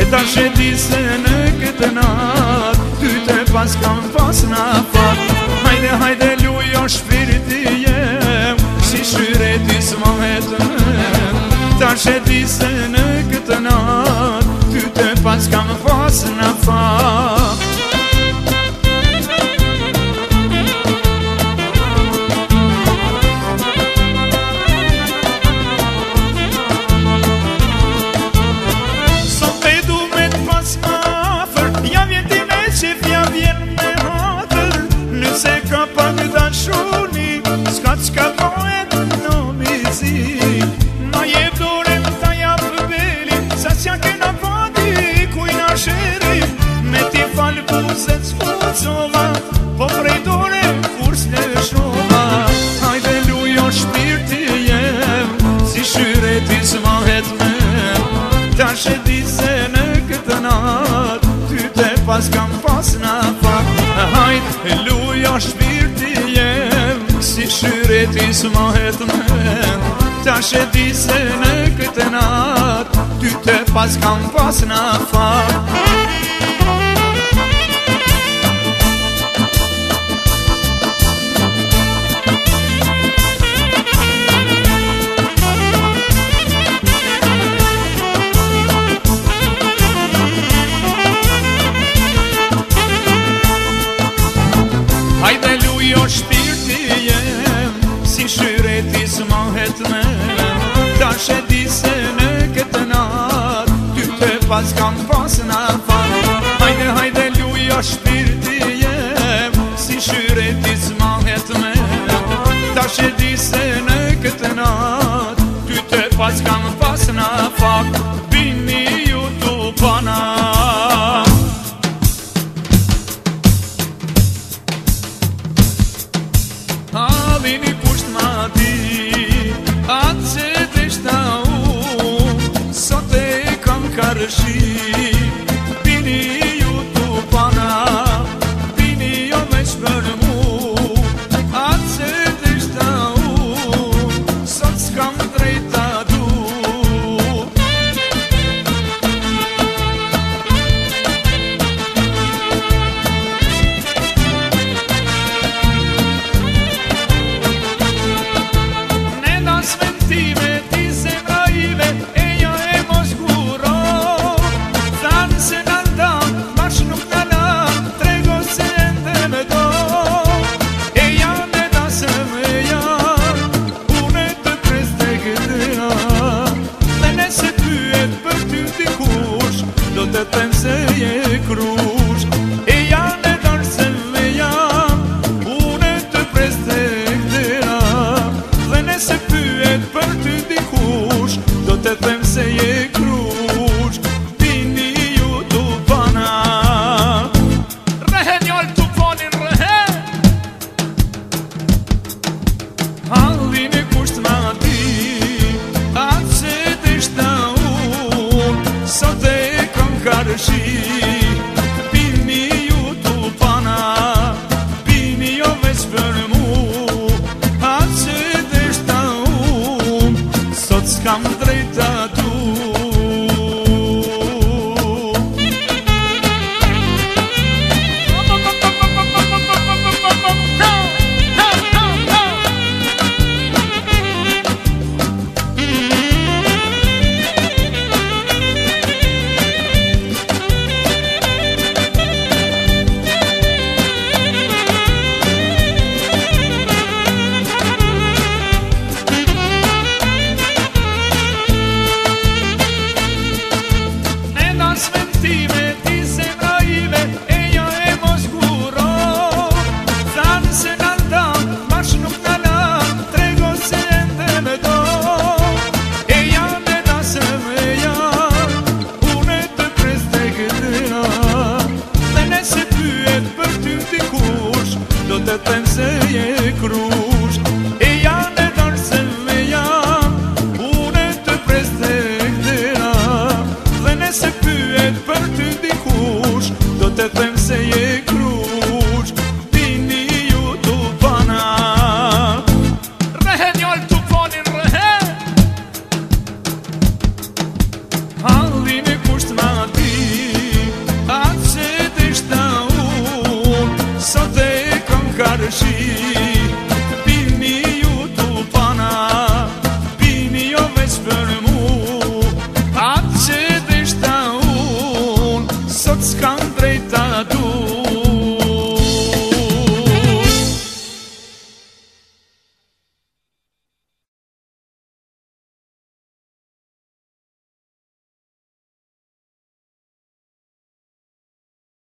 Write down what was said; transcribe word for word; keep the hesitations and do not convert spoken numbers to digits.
Tash e di se në këtë nat ty te pas kam pas në fat. Hajde, hajde lujo shpirti jem, si shyreti s'mohet mem. Tash e di se në këtë nat ty te pas kam pas në fat. S'ka qka poet në mizi, ma jep dore ta jap belin, sa s'ja kena pati kujna sheri. Me ti falë buzet s'fucova, po prej dore kur s'leshova. Hajde lujo shpirti jem, si shyreti s'mohet mem. Tash e di se në këtë nat ty te pas kam pas në fat. Hajde lujo shpirti jem, si shyreti s'mohet mem. Tash e di se në këtë nat ty te pas kam pas në fat. Hajde lujo shpirti jem, si shyreti s'mohet mem. Tash e di se në këtë nat ty te pas kam pas në fat. Hajde, hajde lujo shpirti jem, si shyreti s'mohet mem. Tash e di se në këtë nat ty te pas kam pas në fat. Bini ju tu pana, vini kusht ma di, atë që të shta u, sot e kam karëshi. Bini ju tu pana, bini jo veç për mu, atë që të shta u, sot s'kam drejta du. Sventime ti zemra ive, e jo e mos guro. Thanë se në ndam, bash nuk në lam, trego se ende me do. E janë e dasëm e janë, une të pres të gëdëra. Dhe nëse pyet për ty dikush, do të them se je krush. E janë e dasëm e janë, une të pres të gëdëra. Dhe nëse pyet për ty dikush, do të them se je krush. Bini ju tu pana, rehen jol tu ponin rehen. Hallin e kusht ma ti, atë që të shta un, sot e kam karëshi. Bini ju tu pana, bini jo veç për mu, atë që sot s'kam drejta tu. Sventime ti zemra ive, e jo e mos guro. Thanë se në ndam, bash nuk në lam, trego se ende me do. E janë e dasëm e janë, une të pres të gëdëra. Dhe nëse pyet për ty dikush, do të them se je krush.